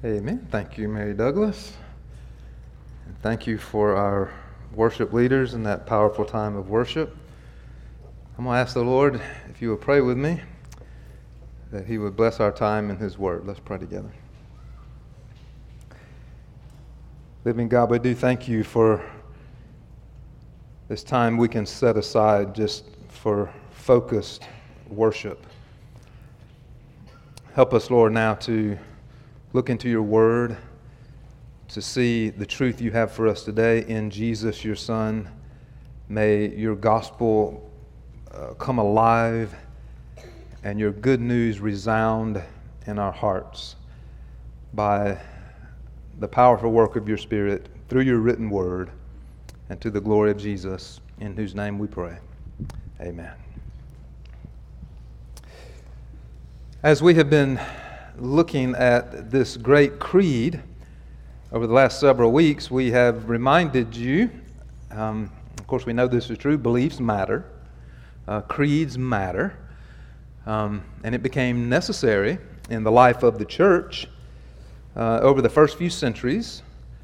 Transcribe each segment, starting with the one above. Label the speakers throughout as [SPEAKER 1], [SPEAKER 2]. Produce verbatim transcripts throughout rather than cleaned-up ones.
[SPEAKER 1] Amen. Thank you, Mary Douglas. And thank you for our worship leaders in that powerful time of worship. I'm going to ask the Lord if you will pray with me, that He would bless our time in His Word. Let's pray together. Living God, we do thank you for this time we can set aside just for focused worship. Help us, Lord, now to look into your word, to see the truth you have for us today in Jesus, your Son. May your gospel uh, come alive and your good news resound in our hearts by the powerful work of your Spirit through your written word, and to the glory of Jesus, in whose name we pray. Amen. As we have been looking at this great creed over the last several weeks, we have reminded you, um, of course we know this is true, beliefs matter, uh, creeds matter, um, and it became necessary in the life of the church uh, over the first few centuries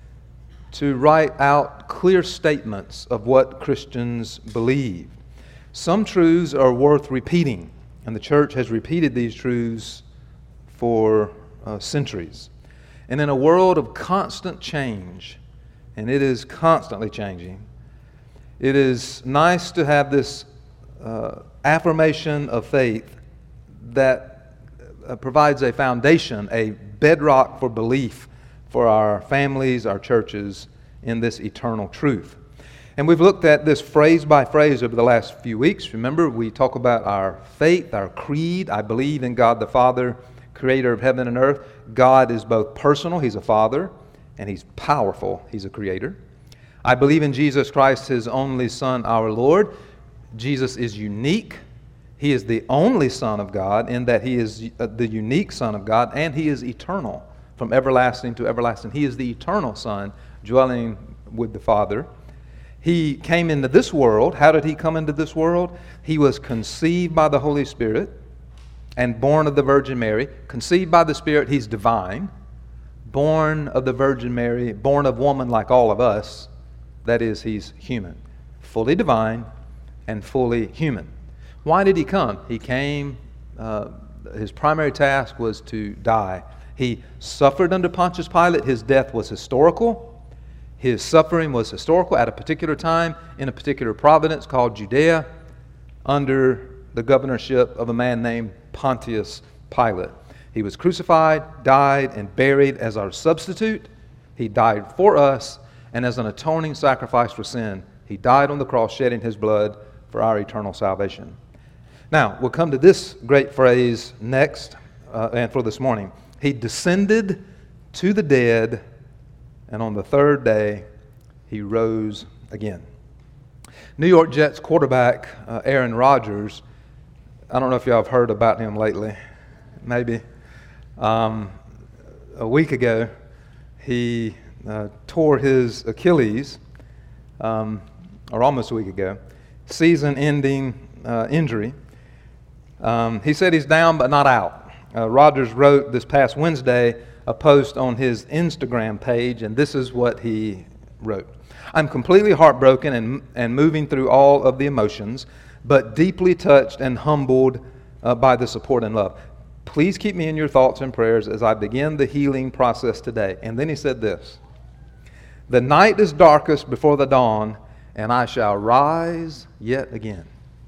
[SPEAKER 1] to write out clear statements of what Christians believe. Some truths are worth repeating, and the church has repeated these truths for uh, centuries. And in a world of constant change, and it is constantly changing, it is nice to have this uh, affirmation of faith that uh, provides a foundation, a bedrock for belief for our families, our churches, in this eternal truth. And we've looked at this phrase by phrase over the last few weeks. Remember, we talk about our faith, our creed. I believe in God the Father, creator of heaven and earth. God is both personal, He's a Father, and He's powerful, He's a creator. I believe in Jesus Christ, His only Son, our Lord. Jesus is unique. He is the only Son of God in that He is the unique Son of God, and He is eternal, from everlasting to everlasting. He is the eternal Son, dwelling with the Father. He came into this world. How did He come into this world? He was conceived by the Holy Spirit and born of the Virgin Mary. Conceived by the Spirit, He's divine. Born of the Virgin Mary, born of woman like all of us. That is, He's human. Fully divine and fully human. Why did He come? He came, uh, His primary task was to die. He suffered under Pontius Pilate. His death was historical. His suffering was historical at a particular time in a particular province called Judea under the governorship of a man named Pontius Pilate. He was crucified, died, and buried as our substitute. He died for us, and as an atoning sacrifice for sin, He died on the cross, shedding His blood for our eternal salvation. Now, we'll come to this great phrase next, uh, and for this morning. He descended to the dead, and on the third day, He rose again. New York Jets quarterback uh, Aaron Rodgers, I don't know if y'all have heard about him lately, maybe. Um, a week ago, he uh, tore his Achilles, um, or almost a week ago, season-ending uh, injury. Um, he said he's down but not out. Uh, Rodgers wrote this past Wednesday a post on his Instagram page, and this is what he wrote. I'm completely heartbroken and, and moving through all of the emotions, but deeply touched and humbled uh, by the support and love. Please keep me in your thoughts and prayers as I begin the healing process today. And then he said this: the night is darkest before the dawn, and I shall rise yet again.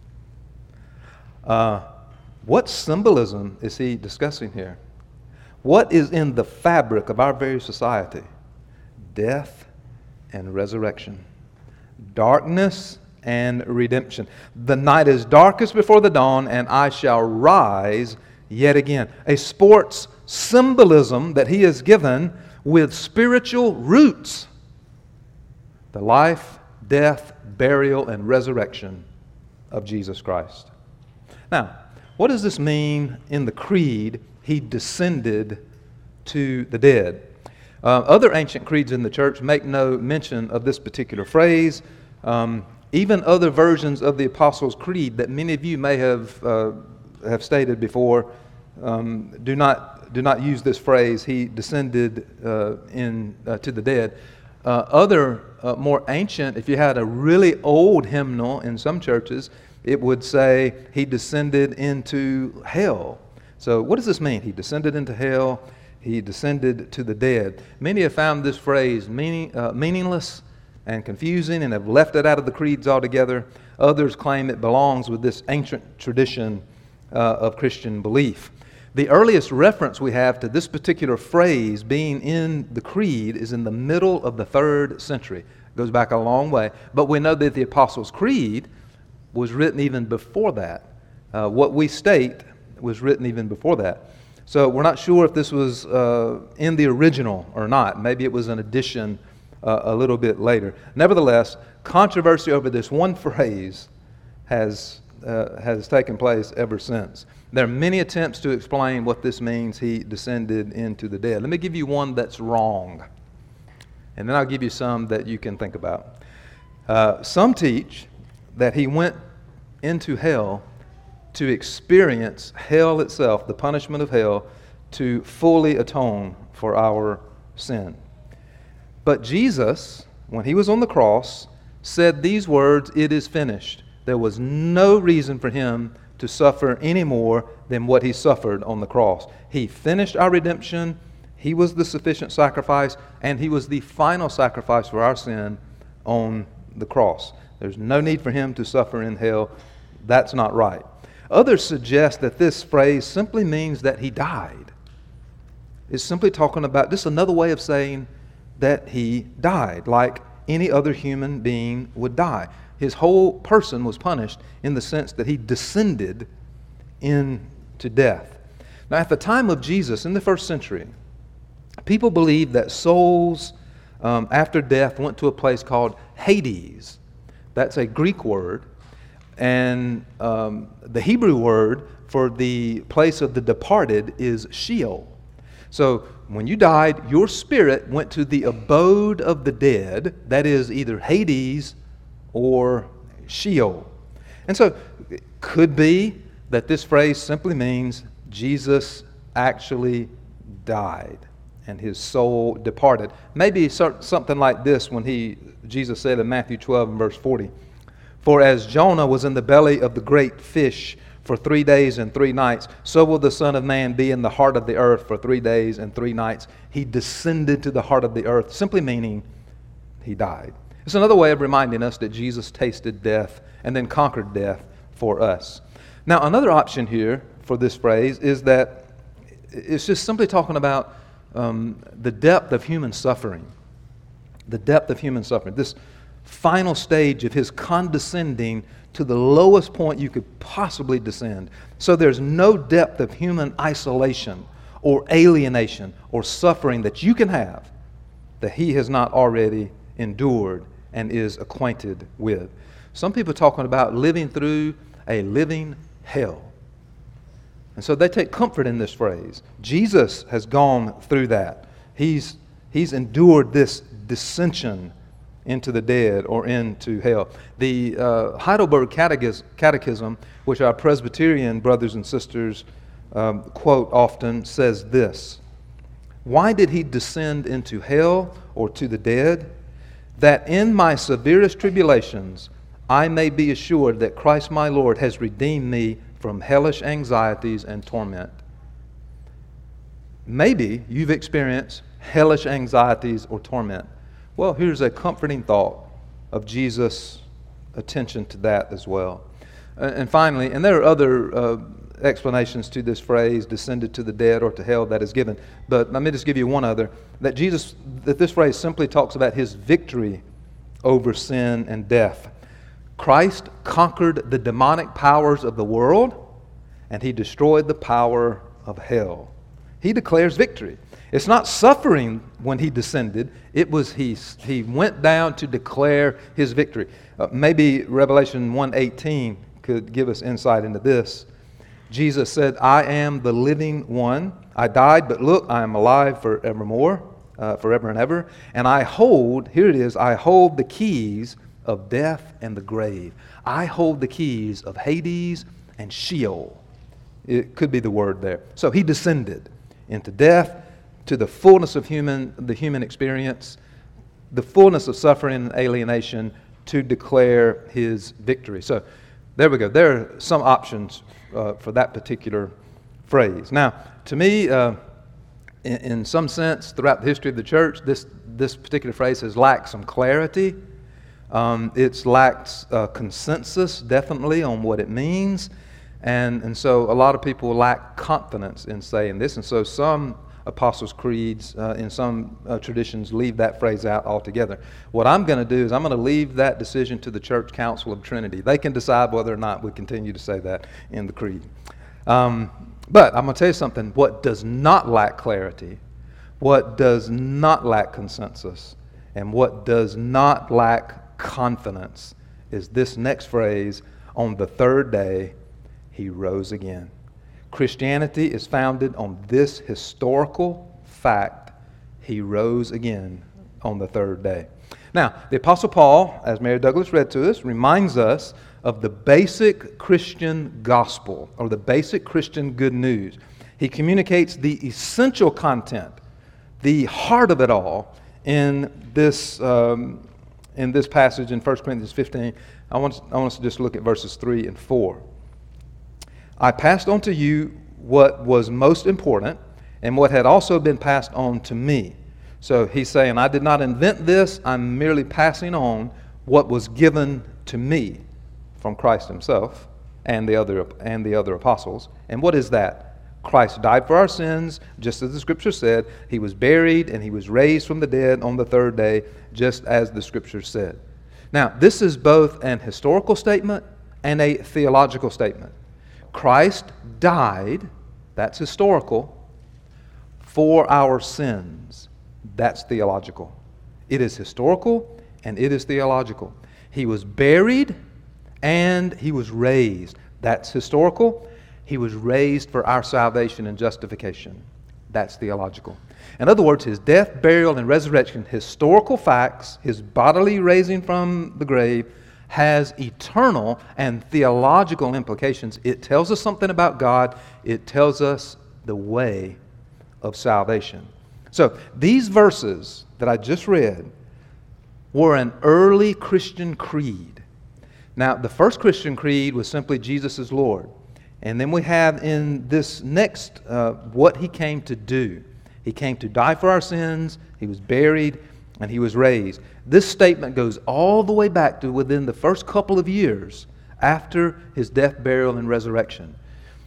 [SPEAKER 1] Uh, what symbolism is he discussing here? What is in the fabric of our very society? Death and resurrection. Darkness and redemption. The night is darkest before the dawn, and I shall rise yet again. A sports symbolism that he has given with spiritual roots. The life, death, burial, and resurrection of Jesus Christ. Now, what does this mean in the creed? He descended to the dead. Uh, other ancient creeds in the church make no mention of this particular phrase. Um, even other versions of the Apostles' Creed that many of you may have uh, have stated before um, do not do not use this phrase, he descended uh, in uh, to the dead. Uh, other uh, more ancient, if you had a really old hymnal in some churches, it would say he descended into hell. So what does this mean? He descended into hell. He descended to the dead. Many have found this phrase meaning, uh, meaningless and confusing and have left it out of the creeds altogether. Others claim it belongs with this ancient tradition uh, of Christian belief. The earliest reference we have to this particular phrase being in the creed is in the middle of the third century. It goes back a long way. But we know that the Apostles' Creed was written even before that. Uh, what we state was written even before that. So we're not sure if this was uh, in the original or not. Maybe it was an addition uh, a little bit later. Nevertheless, controversy over this one phrase has uh, has taken place ever since. There are many attempts to explain what this means, he descended into the dead. Let me give you one that's wrong, and then I'll give you some that you can think about. Uh, some teach that he went into hell to experience hell itself, the punishment of hell, to fully atone for our sin. But Jesus, when he was on the cross, said these words, "It is finished." There was no reason for him to suffer any more than what he suffered on the cross. He finished our redemption. He was the sufficient sacrifice, and he was the final sacrifice for our sin on the cross. There's no need for him to suffer in hell. That's not right. Others suggest that this phrase simply means that he died. It's simply talking about, just another way of saying that he died, like any other human being would die. His whole person was punished in the sense that he descended into death. Now, at the time of Jesus, in the first century, people believed that souls um, after death went to a place called Hades. That's a Greek word. And um, the Hebrew word for the place of the departed is Sheol. So when you died, your spirit went to the abode of the dead, that is either Hades or Sheol. And so it could be that this phrase simply means Jesus actually died and his soul departed. Maybe something like this when he Jesus said in Matthew twelve and verse forty, "For as Jonah was in the belly of the great fish for three days and three nights, so will the Son of Man be in the heart of the earth for three days and three nights." He descended to the heart of the earth, simply meaning he died. It's another way of reminding us that Jesus tasted death and then conquered death for us. Now, another option here for this phrase is that it's just simply talking about um, the depth of human suffering. The depth of human suffering. This final stage of his condescending to the lowest point you could possibly descend. So there's no depth of human isolation or alienation or suffering that you can have that he has not already endured and is acquainted with. Some people are talking about living through a living hell. And so they take comfort in this phrase. Jesus has gone through that. He's, he's endured this dissension into the dead or into hell. The uh, Heidelberg Catechism, Catechism, which our Presbyterian brothers and sisters um, quote often, says this: "Why did he descend into hell or to the dead? That in my severest tribulations I may be assured that Christ my Lord has redeemed me from hellish anxieties and torment." Maybe you've experienced hellish anxieties or torment. Well, here's a comforting thought of Jesus' attention to that as well. And finally, and there are other uh, explanations to this phrase, descended to the dead or to hell, that is given. But let me just give you one other. That Jesus, that this phrase simply talks about his victory over sin and death. Christ conquered the demonic powers of the world, and he destroyed the power of hell. He declares victory. It's not suffering when he descended. It was he, he went down to declare his victory. Uh, maybe Revelation one eighteen could give us insight into this. Jesus said, "I am the living one. I died, but look, I am alive forevermore, uh, forever and ever. And I hold," here it is, "I hold the keys of death and the grave." I hold the keys of Hades and Sheol. It could be the word there. So he descended. into death, to the fullness of human, the human experience, the fullness of suffering and alienation, to declare his victory. So there we go. There are some options uh, for that particular phrase. Now, to me, uh, in, in some sense, throughout the history of the church, this, this particular phrase has lacked some clarity. Um, it's lacked uh, consensus, definitely, on what it means. And, and so a lot of people lack confidence in saying this. And so some Apostles' Creeds uh, in some uh, traditions leave that phrase out altogether. What I'm going to do is I'm going to leave that decision to the Church Council of Trinity. They can decide whether or not we continue to say that in the Creed. Um, but I'm going to tell you something. What does not lack clarity, what does not lack consensus, and what does not lack confidence is this next phrase, on the third day, he rose again. Christianity is founded on this historical fact: he rose again on the third day. Now, the Apostle Paul, as Mary Douglas read to us, reminds us of the basic Christian gospel, or the basic Christian good news. He communicates the essential content, the heart of it all, in this um, in this passage in First Corinthians fifteen. I want, I want us to just look at verses three and four. I passed on to you what was most important and what had also been passed on to me. So he's saying, I did not invent this. I'm merely passing on what was given to me from Christ himself and the other and the other apostles. And what is that? Christ died for our sins, just as the Scripture said. He was buried and he was raised from the dead on the third day, just as the Scripture said. Now, this is both an historical statement and a theological statement. Christ died, that's historical, for our sins. That's theological. It is historical and it is theological. He was buried and he was raised. That's historical. He was raised for our salvation and justification. That's theological. In other words, his death, burial, and resurrection, historical facts, his bodily raising from the grave, has eternal and theological implications. It tells us something about God. It tells us the way of salvation. So these verses that I just read were an early Christian creed. Now, the first Christian creed was simply Jesus is Lord. And then we have in this next uh, what he came to do. He came to die for our sins. He was buried and he was raised. This statement goes all the way back to within the first couple of years after his death, burial, and resurrection.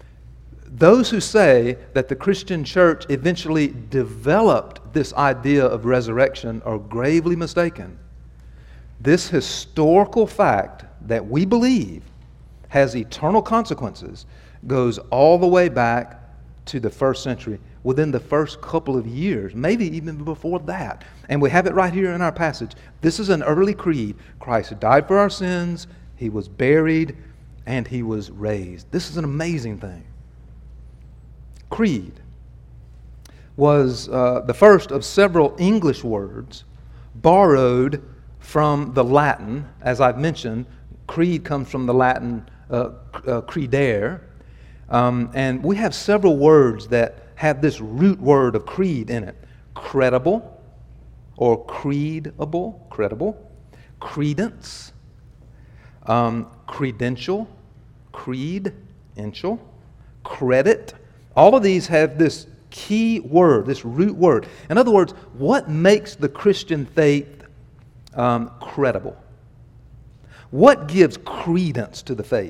[SPEAKER 1] Those who say that the Christian church eventually developed this idea of resurrection are gravely mistaken. This historical fact that we believe has eternal consequences goes all the way back to the first century, within the first couple of years, maybe even before that. And we have it right here in our passage. This is an early creed. Christ died for our sins, he was buried, and he was raised. This is an amazing thing. Creed was uh, the first of several English words borrowed from the Latin. As I've mentioned, creed comes from the Latin uh, uh, credere. Um, and we have several words that have this root word of creed in it. Credible or creedable, credible, credence, um, credential, creed-ential, credit. All of these have this key word, this root word. In other words, what makes the Christian faith um, credible? What gives credence to the faith?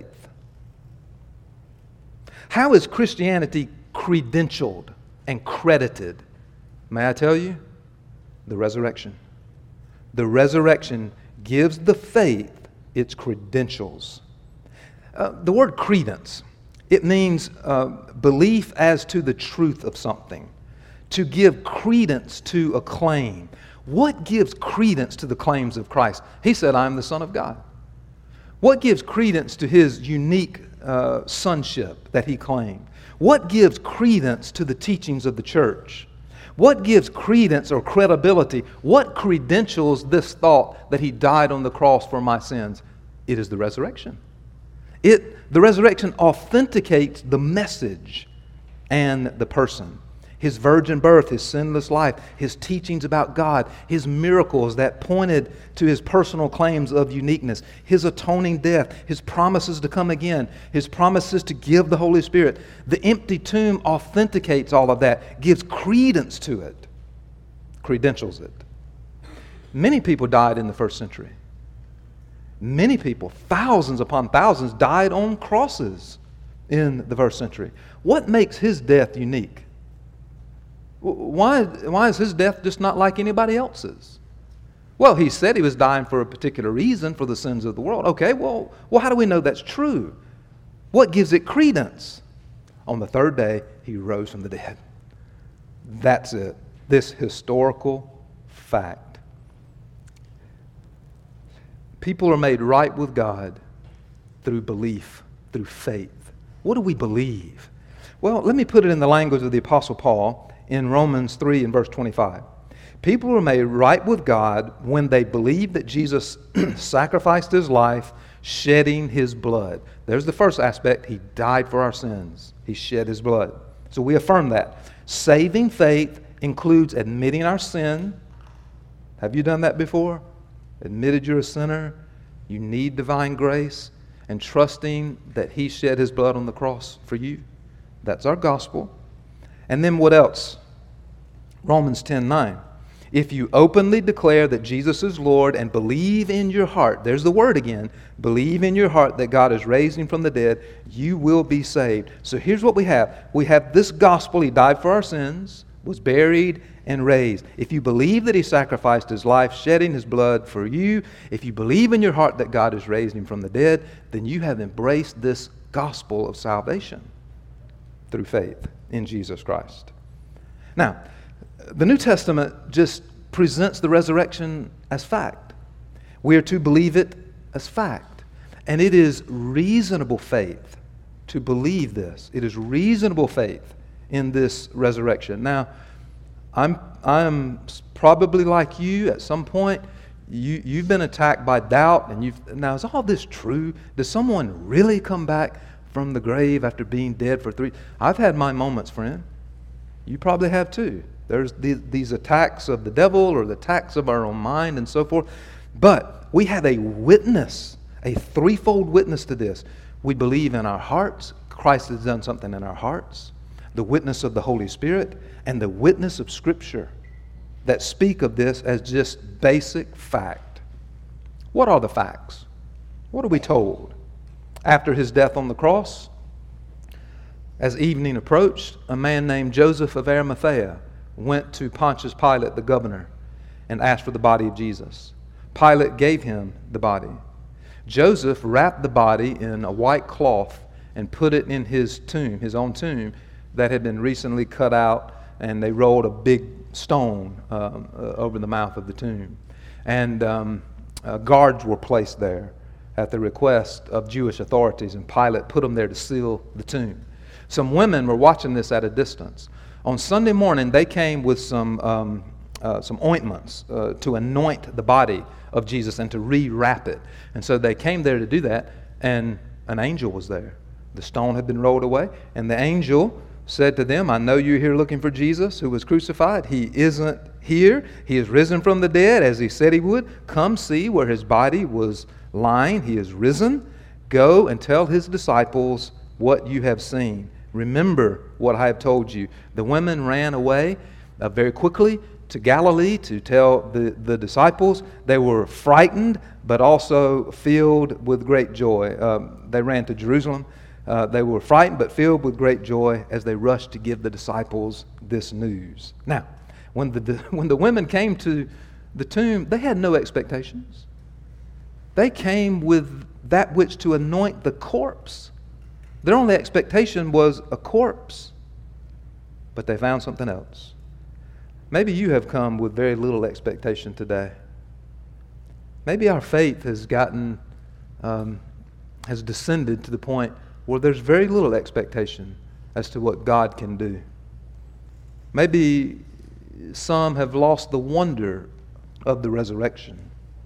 [SPEAKER 1] How is Christianity credentialed and credited? May I tell you? The resurrection. The resurrection gives the faith its credentials. Uh, the word credence, it means uh, belief as to the truth of something. To give credence to a claim. What gives credence to the claims of Christ? He said, I am the Son of God. What gives credence to his unique uh, sonship that he claimed? What gives credence to the teachings of the church? What gives credence or credibility? What credentials this thought that he died on the cross for my sins? It is the resurrection. It, the resurrection authenticates the message and the person. His virgin birth, His sinless life, His teachings about God, His miracles that pointed to His personal claims of uniqueness, His atoning death, His promises to come again, His promises to give the Holy Spirit. The empty tomb authenticates all of that, gives credence to it, credentials it. Many people died in the first century. Many people, thousands upon thousands, died on crosses in the first century. What makes His death unique? Why, why is His death just not like anybody else's? Well, He said He was dying for a particular reason, for the sins of the world. Okay, well, well, how do we know that's true? What gives it credence? On the third day, He rose from the dead. That's it. This historical fact. People are made right with God through belief, through faith. What do we believe? Well, let me put it in the language of the Apostle Paul in Romans three and verse twenty-five. People are made right with God when they believe that Jesus sacrificed His life, shedding His blood. There's the first aspect. He died for our sins. He shed His blood. So we affirm that. Saving faith includes admitting our sin. Have you done that before? Admitted you're a sinner, you need divine grace, and trusting that He shed His blood on the cross for you. That's our gospel. And then what else? Romans ten nine. If you openly declare that Jesus is Lord and believe in your heart, there's the word again, believe in your heart that God has raised Him from the dead, you will be saved. So here's what we have. We have this gospel. He died for our sins, was buried, and raised. If you believe that He sacrificed His life, shedding His blood for you, if you believe in your heart that God has raised Him from the dead, then you have embraced this gospel of salvation through faith in Jesus Christ. Now, the New Testament just presents the resurrection as fact. We are to believe it as fact. And it is reasonable faith to believe this. It is reasonable faith in this resurrection. Now, I'm I'm probably like you at some point. You, you've been attacked by doubt, and you've now is all this true? Does someone really come back from the grave after being dead for three? I've had my moments, friend. You probably have too. There's the, these attacks of the devil or the attacks of our own mind and so forth. But we have a witness, a threefold witness to this. We believe in our hearts. Christ has done something in our hearts. The witness of the Holy Spirit and the witness of Scripture that speak of this as just basic fact. What are the facts? What are we told? After His death on the cross, as evening approached, a man named Joseph of Arimathea went to Pontius Pilate, the governor, and asked for the body of Jesus. Pilate gave him the body. Joseph wrapped the body in a white cloth and put it in his tomb, his own tomb, that had been recently cut out, and they rolled a big stone um, uh, over the mouth of the tomb. And um, uh, guards were placed there at the request of Jewish authorities, and Pilate put them there to seal the tomb. Some women were watching this at a distance. On Sunday morning, they came with some um, uh, some ointments uh, to anoint the body of Jesus and to re-wrap it. And so they came there to do that, and an angel was there. The stone had been rolled away, and the angel said to them, I know you're here looking for Jesus who was crucified. He isn't here. He is risen from the dead as He said He would. Come see where His body was lying. He is risen. Go and tell His disciples what you have seen. Remember what I have told you. The women ran away uh, very quickly to Galilee to tell the, the disciples. They were frightened, but also filled with great joy. Um, they ran to Jerusalem. Uh, they were frightened, but filled with great joy as they rushed to give the disciples this news. Now, when the, when the women came to the tomb, they had no expectations. They came with that which to anoint the corpse. Their only expectation was a corpse, but they found something else. Maybe you have come with very little expectation today. Maybe our faith has gotten, um, has descended to the point where there's very little expectation as to what God can do. Maybe some have lost the wonder of the resurrection.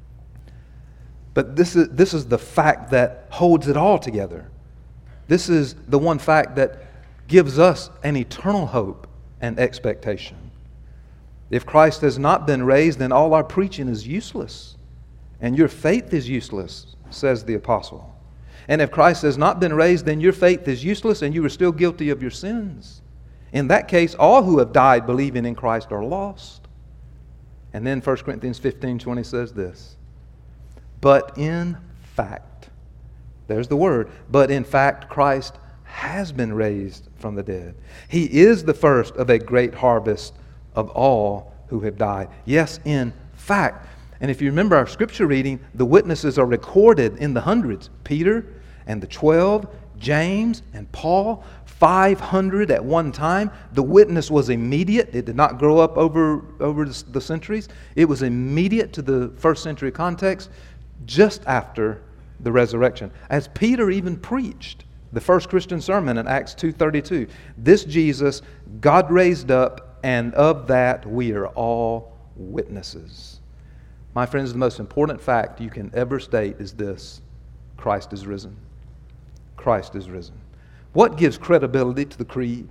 [SPEAKER 1] But this is, this is the fact that holds it all together. This is the one fact that gives us an eternal hope and expectation. If Christ has not been raised, then all our preaching is useless, and your faith is useless, says the apostle. And if Christ has not been raised, then your faith is useless, and you are still guilty of your sins. In that case, all who have died believing in Christ are lost. And then First Corinthians fifteen twenty says this, but in fact, there's the word, but in fact Christ has been raised from the dead. He is the first of a great harvest of all who have died. Yes, in fact. And if you remember our scripture reading, the witnesses are recorded in the hundreds. Peter and the twelve, James and Paul, five hundred at one time. The witness was immediate. It did not grow up over, over the centuries. It was immediate to the first century context just after the resurrection. As Peter even preached the first Christian sermon in Acts two thirty-two. This Jesus God raised up, and of that we are all witnesses. My friends, the most important fact you can ever state is this: Christ is risen. Christ is risen. What gives credibility to the creed?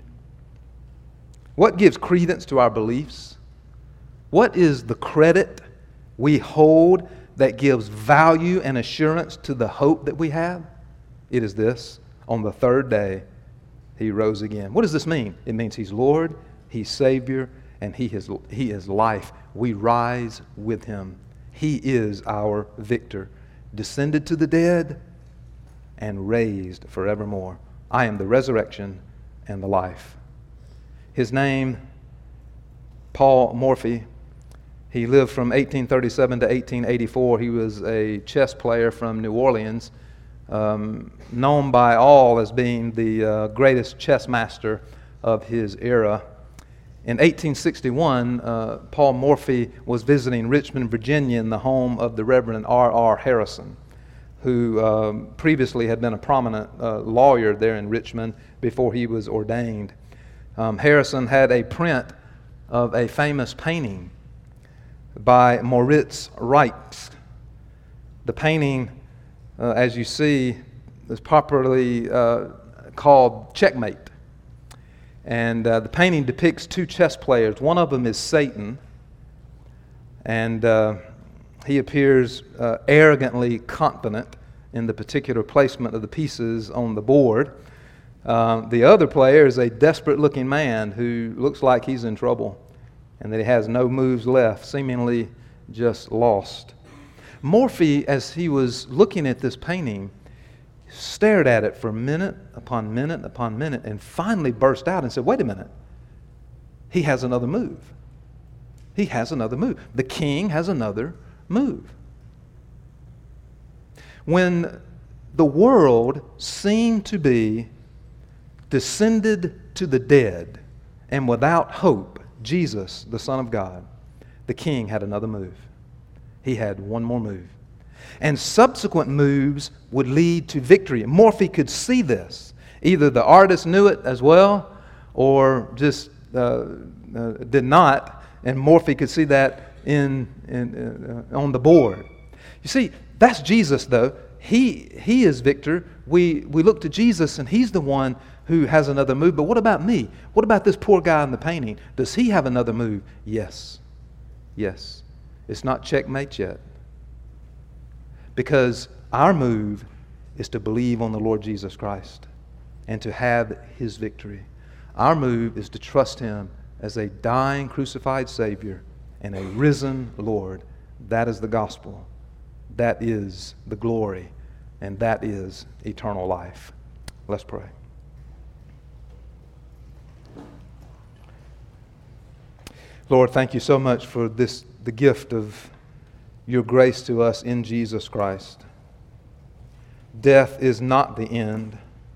[SPEAKER 1] What gives credence to our beliefs? What is the credit we hold that gives value and assurance to the hope that we have? It is this: on the third day, He rose again. What does this mean? It means He's Lord, He's Savior, and He is, he is life. We rise with Him. He is our victor, descended to the dead and raised forevermore. I am the resurrection and the life. His name, Paul Morphy. He lived from eighteen thirty-seven to eighteen eighty-four. He was a chess player from New Orleans, um, known by all as being the uh, greatest chess master of his era. In eighteen sixty-one, uh, Paul Morphy was visiting Richmond, Virginia, in the home of the Reverend R R Harrison, who um, previously had been a prominent uh, lawyer there in Richmond before he was ordained. Um, Harrison had a print of a famous painting by Moritz Reitz. The painting, uh, as you see, is popularly uh, called Checkmate. And uh, the painting depicts two chess players. One of them is Satan, and uh, he appears uh, arrogantly confident in the particular placement of the pieces on the board. Uh, the other player is a desperate-looking man who looks like he's in trouble and that he has no moves left, seemingly just lost. Morphy, as he was looking at this painting, stared at it for minute upon minute upon minute and finally burst out and said, wait a minute, he has another move. He has another move. The king has another move. When the world seemed to be descended to the dead and without hope, Jesus, the Son of God, the king had another move. He had one more move. And subsequent moves would lead to victory. Morphy could see this. Either the artist knew it as well or just uh, uh, did not, and Morphy could see that in, in uh, on the board. You see, that's Jesus, though. He, he is victor. We, we look to Jesus, and He's the one who has another move. But what about me? What about this poor guy in the painting? Does he have another move? Yes. Yes. It's not checkmate yet. Because our move is to believe on the Lord Jesus Christ and to have His victory. Our move is to trust Him as a dying, crucified Savior and a risen Lord. That is the gospel. That is the glory. And that is eternal life. Let's pray. Lord, thank you so much for this, the gift of your grace to us in Jesus Christ. Death is not the end.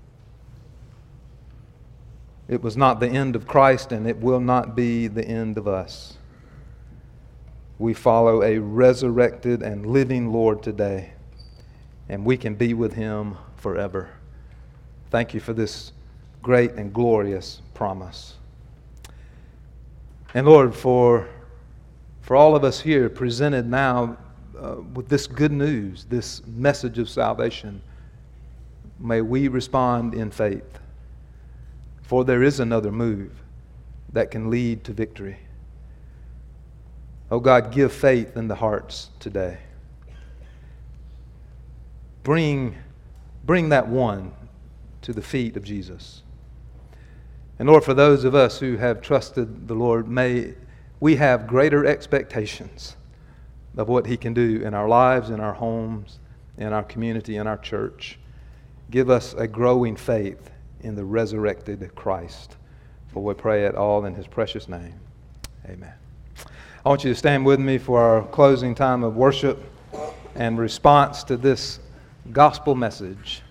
[SPEAKER 1] It was not the end of Christ, and it will not be the end of us. We follow a resurrected and living Lord today, and we can be with Him forever. Thank you for this great and glorious promise. And Lord, for, for all of us here presented now uh, with this good news, this message of salvation, may we respond in faith. For there is another move. that can lead to victory. Oh God, give faith in the hearts today. Bring, bring that one to the feet of Jesus. And Lord, for those of us who have trusted the Lord, may we have greater expectations of what He can do in our lives, in our homes, in our community, in our church. Give us a growing faith in the resurrected Christ. For we pray it all in His precious name. Amen. I want you to stand with me for our closing time of worship and response to this gospel message.